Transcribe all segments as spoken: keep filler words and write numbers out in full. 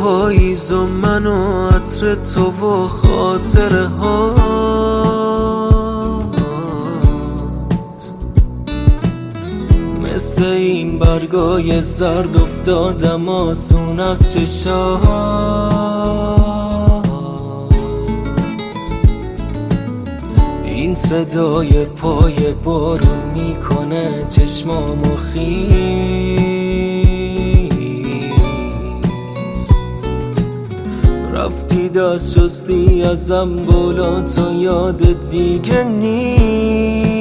پاییز و من و عطر تو و خاطره ها، مثل این برگای زرد افتادم آسون از چشات. این صدای پای بارون میکنه چشمامو خیس، رفتی دست شستی ازم بالا تا یاد دیگه نیست.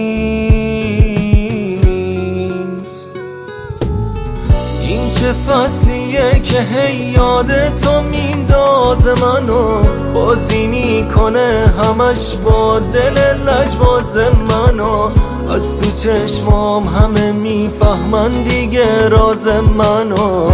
این چه فصلیه که هی یاد تو میندازه منو، بازی میکنه همش با دل لجباز منو. از تو چشمام همه میفهمن دیگه راز منو.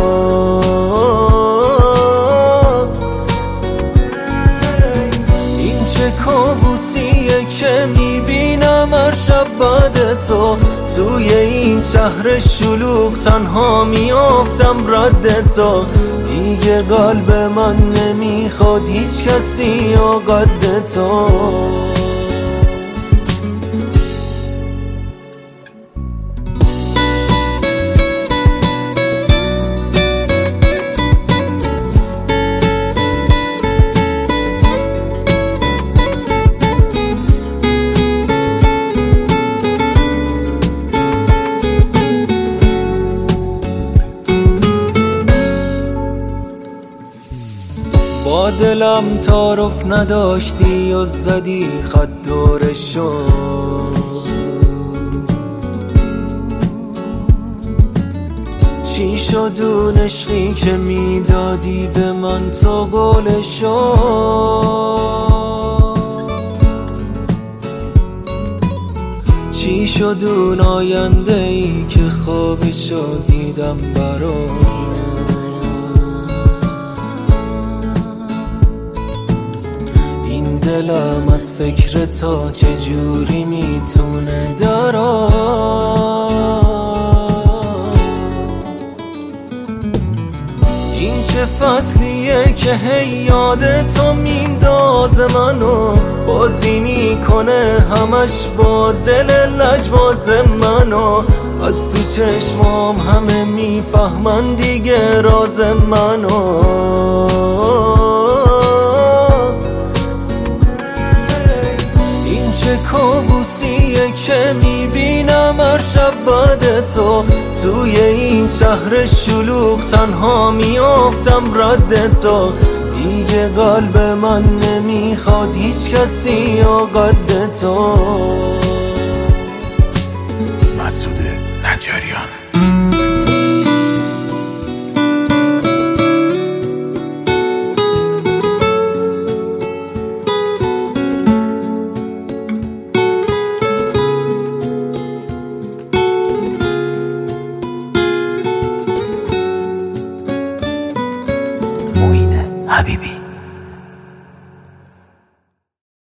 این چه کابوسیه که میبینم هر شب بعد تو، توی این شهر شلوغ تنها میافتم رد تو. دیگه قلب من نمیخواد هیچ کسی یا قد تو. با دلم تعارف نداشتی و زدی خط دورشو، چی شد اون عشقی که میدادی به من تو قولشو؟ چی شد اون آینده ای که خوابشو دیدم برات؟ دلم از فکر تو چجوری میتونه درا؟ این چه فصلیه که هی یاد تو میندازه منو، بازی میکنه همش با دل لجباز منو. از تو چشمام همه میفهمن دیگه راز منو. چه کابوسیه که میبینم هر شب بعد تو، توی این شهر شلوغ تنها میافتم رد تو. دیگه قلب من نمیخواد هیچ کسی یا قد تو. مسعود نجاریان.